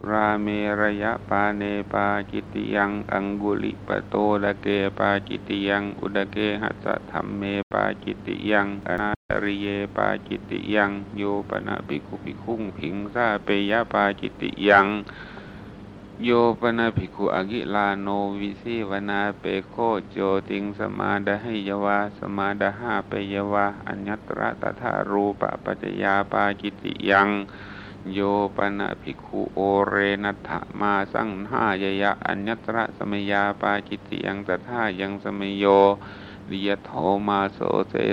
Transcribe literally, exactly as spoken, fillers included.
ราเมระยะปาเนปาจิตติยังอังกุลิปโตระเกปาจิตติยังอุดเกหัสสะธัมเมปาจิตติยังอนาตริเยปาจิตติยังโยปนะภิกขุภิกขุงผิงสาเปยะปาจิตติยังโยปนะภิกขุอกิลาโนวิสีวนาเปโคโจติงสมาดาหิยวาสมาดาหาเปยวาอัญญตระตถารูปปัจจยาปาจิตติยังโยปนะภิกขุโอเรนัตถมาสังหายยะอัญญตระสมยาปาจิตติยังตถายังสมโยดิยโทมาโสเส